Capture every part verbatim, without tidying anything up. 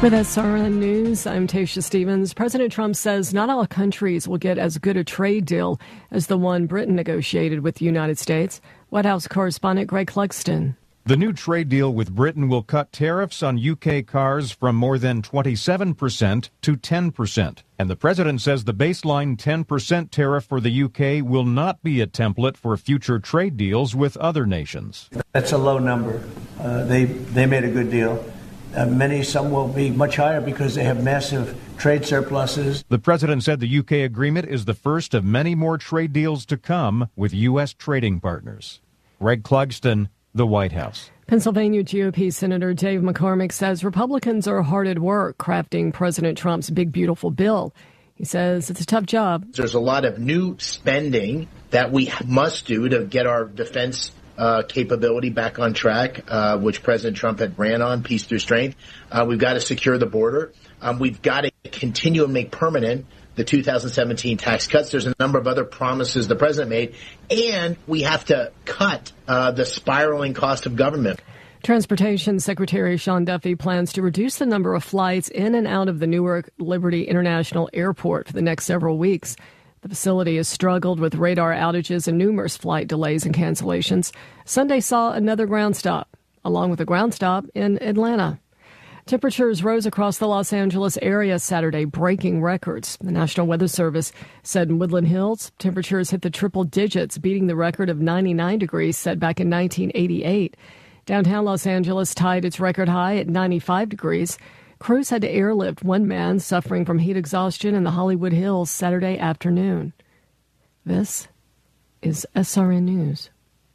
With S R N News, I'm Tasha Stevens. President Trump says not all countries will get as good a trade deal as the one Britain negotiated with the United States. White House correspondent Greg Clugston. The new trade deal with Britain will cut tariffs on U K cars from more than twenty-seven percent to ten percent. And the president says the baseline ten percent tariff for the U K will not be a template for future trade deals with other nations. That's a low number. Uh, they, they made a good deal. Uh, many, some will be much higher because they have massive trade surpluses. The president said the U K agreement is the first of many more trade deals to come with U S trading partners. Greg Clugston, the White House. Pennsylvania G O P Senator Dave McCormick says Republicans are hard at work crafting President Trump's big, beautiful bill. He says it's a tough job. There's a lot of new spending that we must do to get our defense Uh, capability back on track, uh, which President Trump had ran on, peace through strength. Uh, we've got to secure the border. Um, we've got to continue and make permanent the two thousand seventeen tax cuts. There's a number of other promises the president made, and we have to cut uh, the spiraling cost of government. Transportation Secretary Sean Duffy plans to reduce the number of flights in and out of the Newark Liberty International Airport for the next several weeks. The facility has struggled with radar outages and numerous flight delays and cancellations. Sunday saw another ground stop, along with a ground stop in Atlanta. Temperatures rose across the Los Angeles area Saturday, breaking records. The National Weather Service said in Woodland Hills, temperatures hit the triple digits, beating the record of ninety-nine degrees set back in nineteen eighty-eight. Downtown Los Angeles tied its record high at ninety-five degrees. Crews had to airlift one man suffering from heat exhaustion in the Hollywood Hills Saturday afternoon. This is S R N News.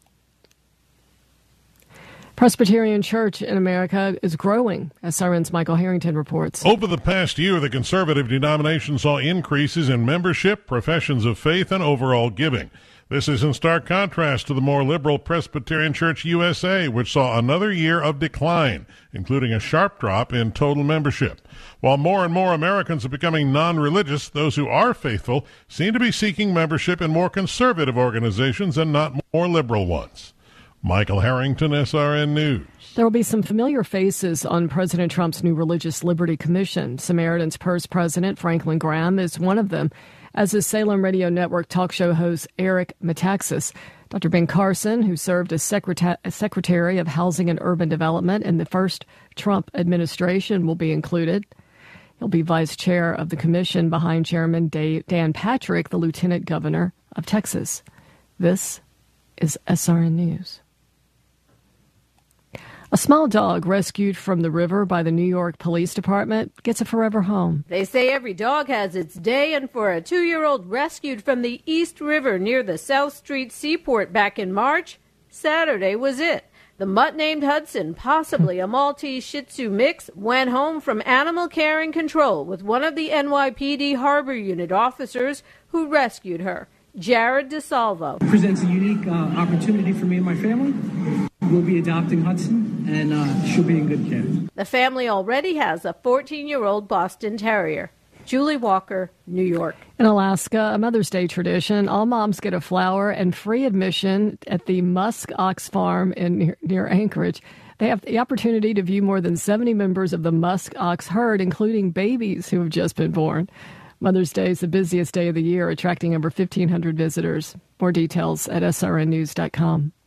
Presbyterian Church in America is growing. S R N's Michael Harrington reports. Over the past year, the conservative denomination saw increases in membership, professions of faith, and overall giving. This is in stark contrast to the more liberal Presbyterian Church U S A, which saw another year of decline, including a sharp drop in total membership. While more and more Americans are becoming non-religious, those who are faithful seem to be seeking membership in more conservative organizations and not more liberal ones. Michael Harrington, S R N News. There will be some familiar faces on President Trump's new Religious Liberty Commission. Samaritan's Purse President Franklin Graham is one of them, as is Salem Radio Network talk show host Eric Metaxas. Doctor Ben Carson, who served as Secreta- Secretary of Housing and Urban Development in the first Trump administration, will be included. He'll be vice chair of the commission behind Chairman Dan Patrick, the Lieutenant Governor of Texas. This is S R N News. A small dog rescued from the river by the New York Police Department gets a forever home. They say every dog has its day, and for a two-year-old rescued from the East River near the South Street Seaport back in March, Saturday was it. The mutt named Hudson, possibly a Maltese Shih Tzu mix, went home from Animal Care and Control with one of the N Y P D Harbor Unit officers who rescued her, Jared DeSalvo. It presents a unique uh, opportunity for me and my family. We'll be adopting Hudson, and uh, she'll be in good care. The family already has a fourteen-year-old Boston Terrier. Julie Walker, New York. In Alaska, a Mother's Day tradition, all moms get a flower and free admission at the Musk Ox Farm in near, near Anchorage. They have the opportunity to view more than seventy members of the Musk Ox herd, including babies who have just been born. Mother's Day is the busiest day of the year, attracting over fifteen hundred visitors. More details at S R N news dot com.